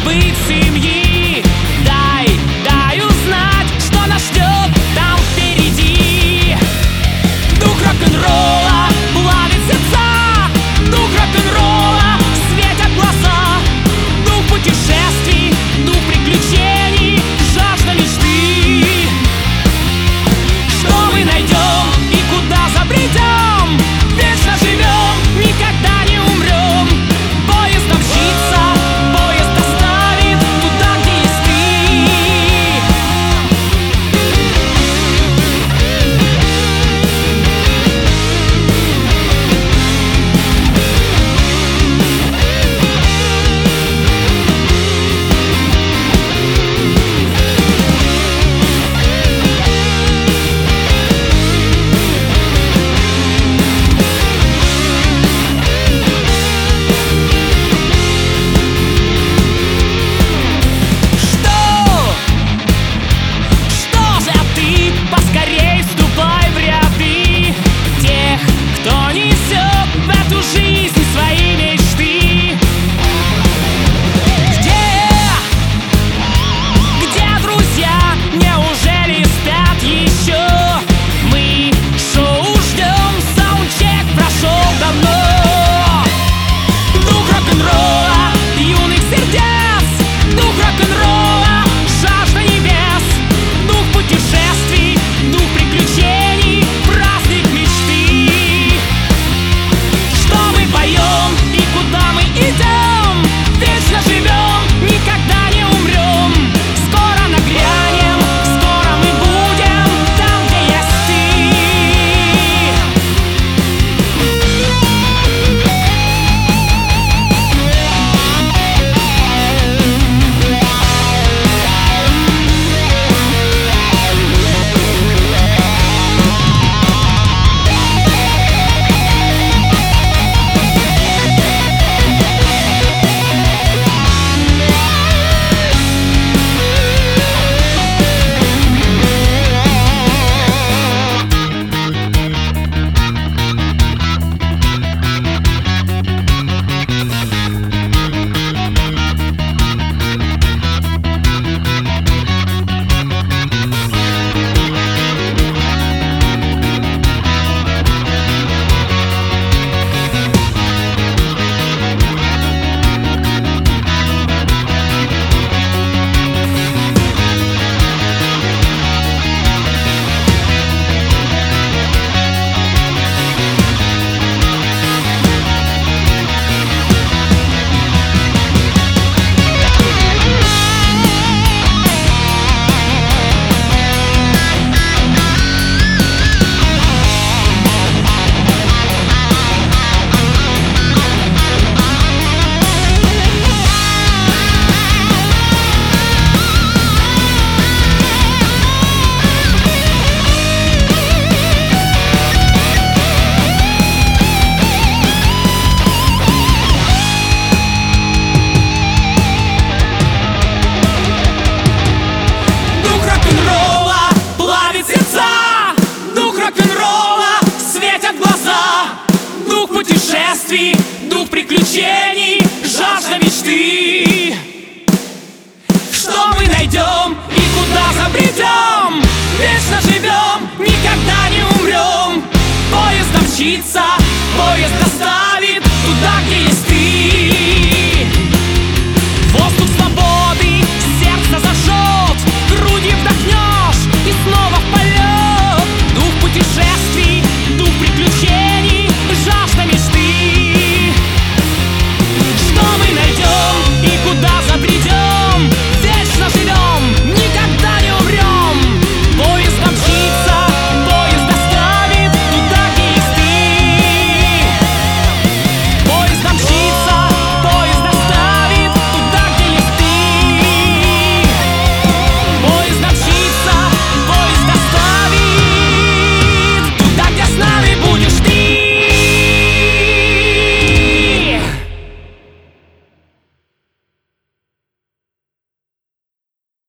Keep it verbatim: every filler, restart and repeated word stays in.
быть семьи. Дай, дай узнать, что нас ждет там впереди. Дух рок-н-ролла плавит сердца, дух рок-н-ролла светят глаза, дух путешествий, дух приключений, жажда мечты. Что мы найдем и куда забредем, вечно живем, никогда не умрем. Поезд мчится, поезд доставит туда, где есть ты. Дух приключений, жажда мечты. Что мы найдем и куда забредем, вечно живем, никогда не умрем. Поезд мчится, поезд доставит туда, где есть ты.